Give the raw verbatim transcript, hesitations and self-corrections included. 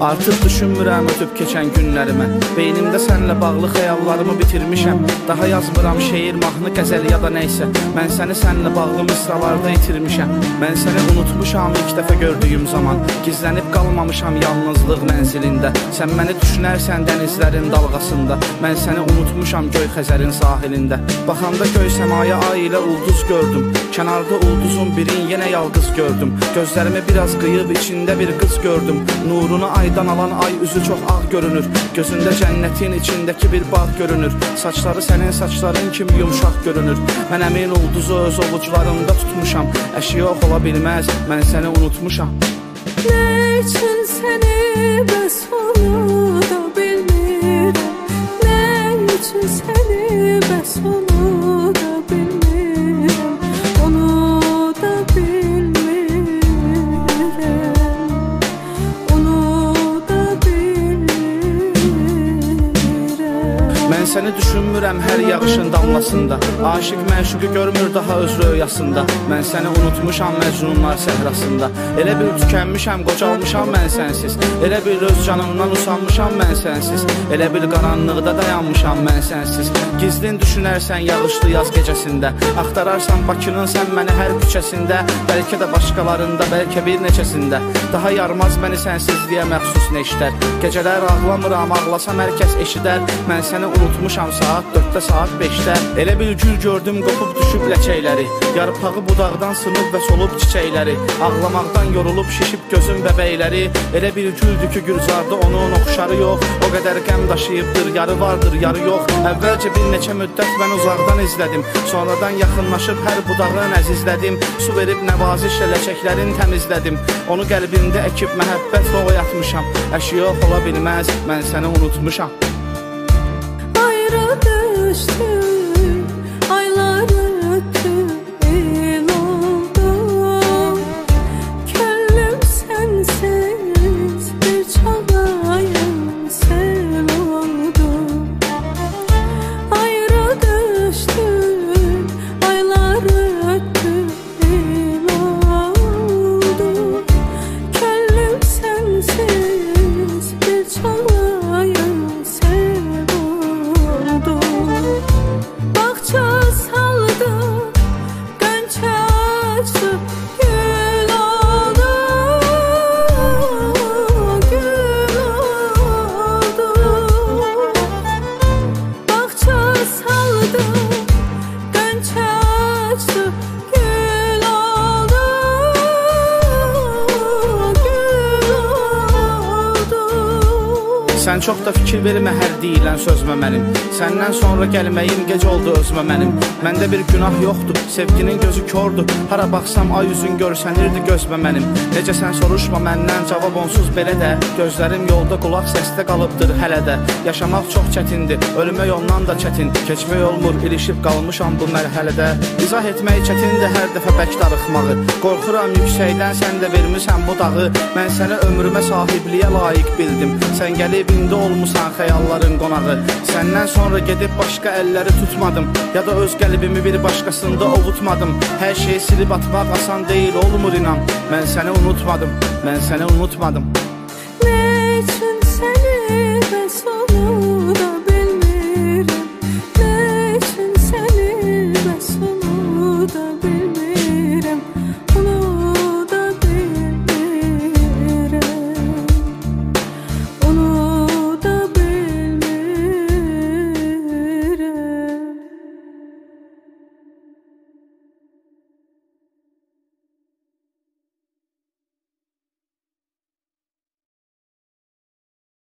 Artıq düşünmürəm ötüb keçən günləri mən. Beynimdə sənlə bağlı xəyallarımı bitirmişəm. Daha yazmıram şeir, mahnı, qəzəl ya da neysə. Mən səni sənlə bağlı misralarda itirmişəm. Mən səni unutmuşam ilk dəfə gördüyüm zaman. Gizlənib qalmamışam yalnızlıq mənzilində. Sən məni düşünərsən dənizlərin dalğasında. Mən səni unutmuşam göy Xəzərin sahilində. Baxanda göy səmaya ay ilə ulduz gördüm. Kənarda ulduzun birin yenə yalqız gördüm. Gözlərimi biraz qıyıb içində bir qız gördüm. Nurunu aydan alan ay üzü çox ağ görünür. Gözündə cənnətin içindəki bir bağ görünür. Saçları sənin saçların kimi yumşaq görünür. Mən əmin ulduzu öz ovucularımda tutmuşam. Əşi yox ola bilməz, mən səni unutmuşam. Nə üçün səni bəs onu da bilmirəm. Nə üçün səni bəs onu da bilmirəm. Onu da bilmirəm. Mən səni düşünmürəm hər yağışın damlasında. Aşıq məşuqu görmür daha öz röyasında. Mən səni unutmuşam məcnunlar səhrasında. Elə bir tükənmişəm, qocalmışam mən sənsiz. Elə bir öz canımdan usanmışam mən sənsiz. Elə bir qaranlıqda dayanmışam mən sənsiz. Gizlin düşünərsən yağışlı yaz gecəsində. Axtararsan Bakının sən məni hər küçəsində. Bəlkə də başqalarında, bəlkə bir neçəsində. Daha yarmaz məni sənsizliyə məxsus neştər. Gecələr ağlamıram, ağlasam hər kəs eşidər. Mən səni unutmuşam saat dörddə, saat beşdə. Elə bir gül gördüm qopub düşüb ləçəkləri. Yarpağı budaqdan sınıb və solub çiçəkləri. Ağlamaqdan yorulub şişib gözüm bəbəkləri. Elə bir güldür ki Gülzarda onun oxşarı yox. O qədər qəm daşıyıbdır, yarı vardır, yarı yox. Əvvəlcə bir neçə müddət mən uzaqdan izlədim. Sonradan yaxınlaşıb hər budağın əzizlədim. Su verib nəvazişlə ləçəklərin təmizlədim. Onu qəlbimdə əkib məhəbbətlə oyatmışam. Əşi yox ola bilməz, mən səni unutmuşam. Düştü, aylar öttü, el oldu. Könlüm sensiz bir çalayım sel oldu. Ayrı düştü, aylar öttü, el oldu. Könlüm sensiz bir çalayım sel oldu. Bahçe saldı, gönçe açtı, gül oldu, gül oldu. Bahçe saldı, gönçe açtı, gül oldu, gül oldu. Sən çox da fikir vermə hər deyilən sözmə mənim. Səndən sonra gəlməyim gec oldu özmə mənim. Məndə bir günah yoxdur, sevginin gözü kordur. Hara baxsam ay üzün görsənirdi gözmə mənim. Necə sən soruşma məndən cavab onsuz belə də. Gözlərim yolda, qulaq səsdə qalıbdır hələ də. Yaşamaq çox çətindir, ölmək ondan da çətin. Keçmək olmur, ilişib qalmışam bu mərhələdə. İzah etmək çətindir hər dəfə bək darıxmağı. Qorxuram yüksəkdən sən də vermisən bu dağı. Mən səni ömrümə sahibliyə layiq bildim. Sən gəlib indi olmusan xəyalların qonağı. Səndən sonra gedib başqa əlləri tutmadım. Ya da öz qəlbimi bir başqasında ovutmadım. Hər şeyi silib atmaq asan deyil, olmur inan. Mən səni unutmadım, mən səni unutmadım. Ne üçün